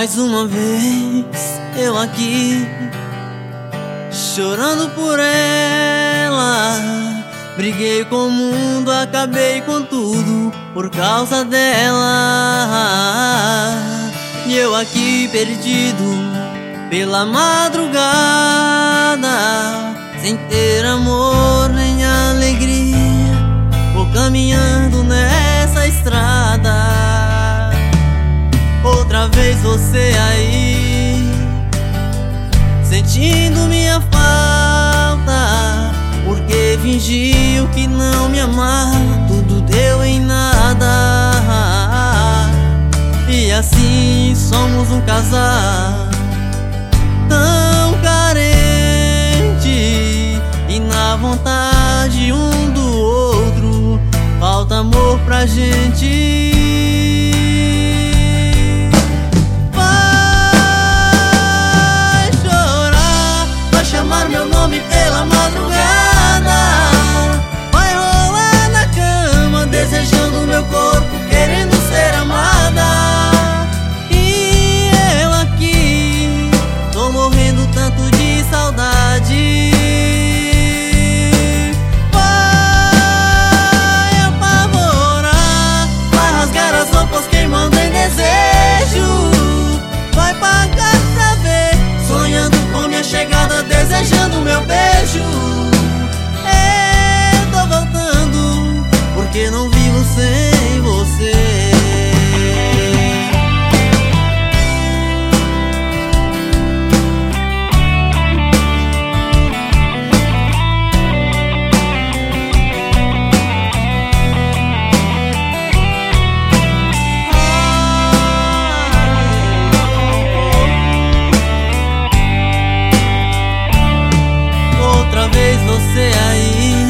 Mais uma vez eu aqui, chorando por ela. Briguei com o mundo, acabei com tudo por causa dela. E eu aqui perdido pela madrugada, sem ter amor nem alegria, vou caminhando nessa estrada. Outra vez você aí, sentindo minha falta, porque fingiu que não me amava, tudo deu em nada. E assim somos um casal tão carente, e na vontade um do outro falta amor pra gente. Meu nome pela madrugada, vai rolar na cama, desejando meu corpo, querendo ser amada. E eu aqui, tô morrendo tanto de saudade. Vai apavorar, vai rasgar as roupas queimando em desejo, vai pagar pra ver, sonhando com minha chegada, desejando meu beijo. Eu tô voltando, porque não vivo sem você. Você aí,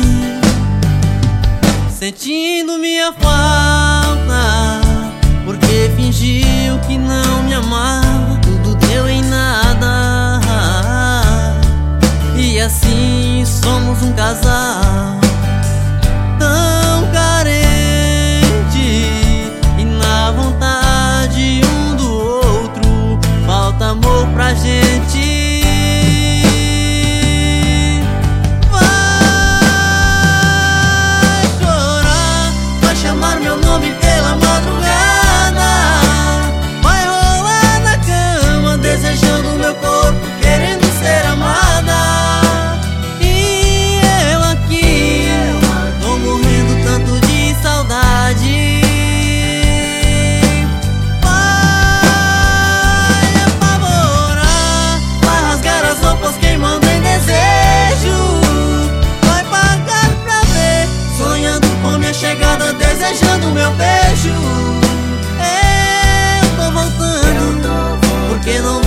sentindo minha falta, porque fingiu que não me amava, tudo deu em nada. E assim somos um casal tão carente, e na vontade um do outro falta amor pra gente. Meu nome pela madrugada, vai rolar na cama, desejando meu corpo, querendo ser amada. E eu aqui, tô morrendo tanto de saudade. Vai apavorar, vai rasgar as roupas queimando em desejo, vai pagar pra ver, sonhando com minha chegada, desejando meu beijo. Eu tô voltando, porque não